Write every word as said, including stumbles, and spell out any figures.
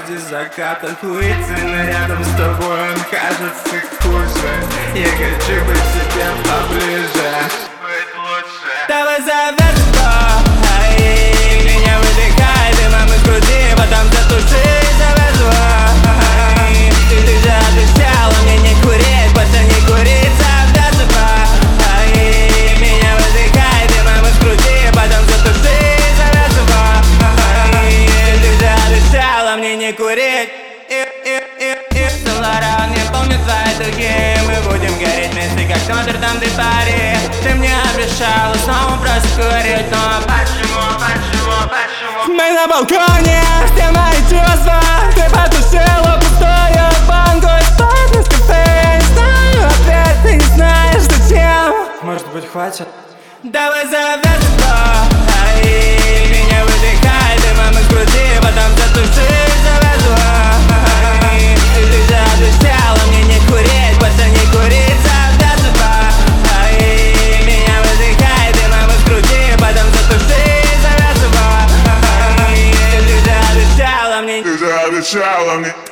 вроде заката хуйцы, но рядом с тобой он кажется хуже. Я хочу быть тебе поближе, быть лучше. Давай завяжем то, ай, меня выдыхай дымом из груди, потом затуши, завяжу, ай. Ты же обещала мне не курить, больше не курить, завяжем то, ай. Меня выдыхай дымом из груди, потом затуши, завяжу, ай. Ты же обещала мне не курить. Солара, не помню твои дуги. Мы будем гореть вместе, как Нотр-Дам де Пари. Ты мне обещала снова просто курить, но почему, почему, почему? Мы на балконе, все мои чувства. Ты потушила пустую банку и стоит из кафе. Я не знаю ответ, ты не знаешь зачем. Может быть, хватит? Давай завяжем то, ай. Меня выдыхай дымом из груди, потом затуши, завяжу, ай. Ты же обещала мне не курить, больше не курить, завяжем то, ай. Меня выдыхай дымом из груди, потом затуши, завяжу, ай. Ты же обещала мне, Ты же обещала мне.